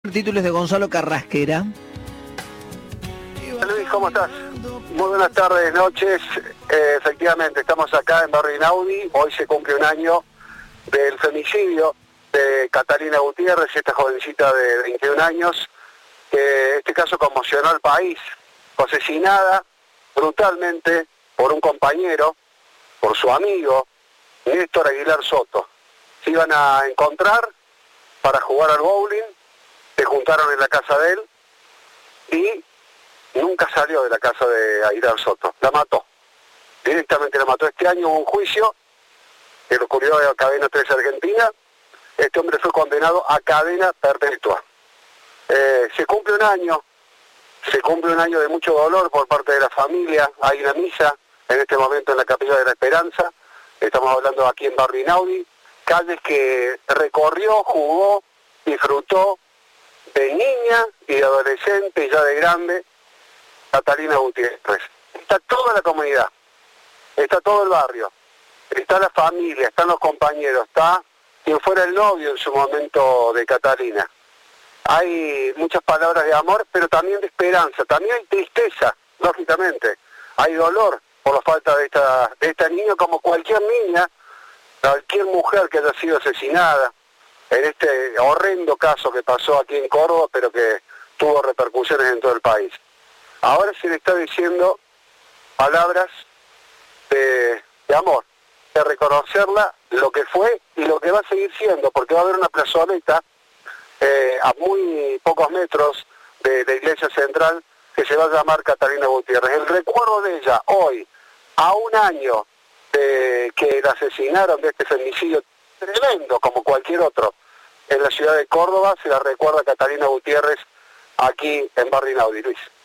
Títulos de Gonzalo Carrasquera. Luis, ¿cómo estás? Muy buenas tardes, noches. Efectivamente, estamos acá en Barrio Einaudi. Hoy se cumple un año del femicidio de Catalina Gutiérrez, esta jovencita de 21 años, que este caso conmocionó al país. Fue asesinada brutalmente por un compañero, por su amigo, Néstor Aguilar Soto. Se iban a encontrar para jugar al bowling, se juntaron en la casa de él y nunca salió de la casa de Aguilar Soto. La mató, directamente la mató. Este año hubo un juicio que ocurrió en Cadena 3 Argentina. Este hombre fue condenado a cadena perpetua. Se cumple un año de mucho dolor por parte de la familia. Hay una misa en este momento en la Capilla de la Esperanza. Estamos hablando aquí en Barrio Einaudi, calles que recorrió, jugó, disfrutó de niña y de adolescente y ya de grande, Catalina Gutiérrez. Está toda la comunidad, está todo el barrio, está la familia, están los compañeros, está quien fuera el novio en su momento de Catalina. Hay muchas palabras de amor, pero también de esperanza, también hay tristeza, lógicamente. Hay dolor por la falta de esta niña, como cualquier niña, cualquier mujer que haya sido asesinada en este horrendo caso que pasó aquí en Córdoba, pero que tuvo repercusiones en todo el país. Ahora se le está diciendo palabras de amor, de reconocerla lo que fue y lo que va a seguir siendo, porque va a haber una plazoleta a muy pocos metros de la iglesia central que se va a llamar Catalina Gutiérrez. El recuerdo de ella hoy, a un año de que la asesinaron, de este femicidio tremendo como cualquier otro en la ciudad de Córdoba, se la recuerda Catalina Gutiérrez aquí en Barrio Einaudi, Luis.